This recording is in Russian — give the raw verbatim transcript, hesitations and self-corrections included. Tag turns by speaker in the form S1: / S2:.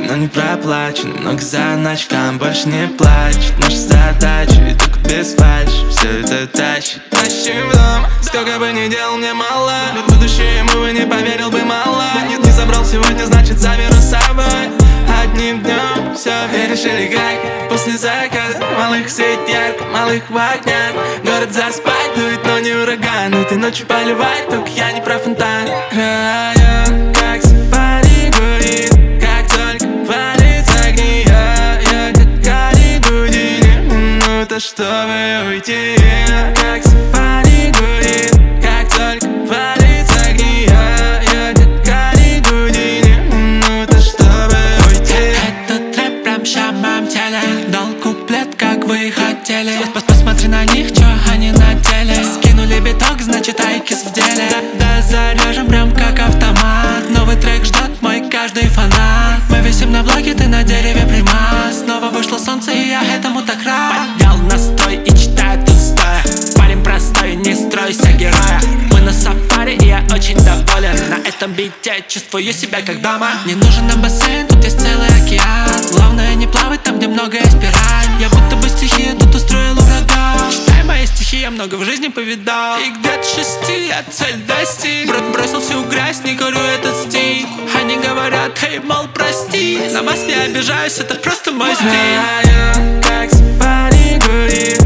S1: но не проплачено. Много заначкам, больше не плачет. Наша задача, и только без фальши все это тащит. Тащим в дом, сколько бы ни делал, мне мало. Будущее ему бы не поверил бы мало. Нет, не забрал сегодня, значит заберу с собой. Одним днем все перешили как после заказа. Малых светит ярко, малых в огнях. Город заспать дует, но не ураган. Этой ночью поливать, только я не про фонтан. Район, как сафари гудит, как только палит огни. Я, я как Голливуде, минута, чтобы уйти. Как сафари гудит, как только палит огни. Я, я как Голливуде, минута, чтобы уйти.
S2: Этот рэп прям ща в моем теле. Дал куплет, как вы и хотели. Пос Посмотри на них, чё они на деле. Скинули биток, значит айкис в деле. Да, да, заряжем прям как автомат. Новый трек ждет мой каждый фанат. Мы висим на блоке, ты на дереве прима. Снова вышло солнце, и я этому так рад. Поднял настрой и читаю тут стоя. Парень простой, не стройся героя. Мы на сафари, и я очень доволен. На этом бите чувствую себя как дома. Не нужен нам бассейн, тут есть целый океан. Главное не плавать там, где много есть пирань. Я будто бы стихия тут устроил ураган. Читай мои стихи, я много в жизни повидал. И где-то шести я цель достиг. Брат бросил всю грязь, не курю этот стиль. Они говорят, эй, мол, прости. На вас не обижаюсь, это просто мой стиль.
S1: Район, как сафари гудит,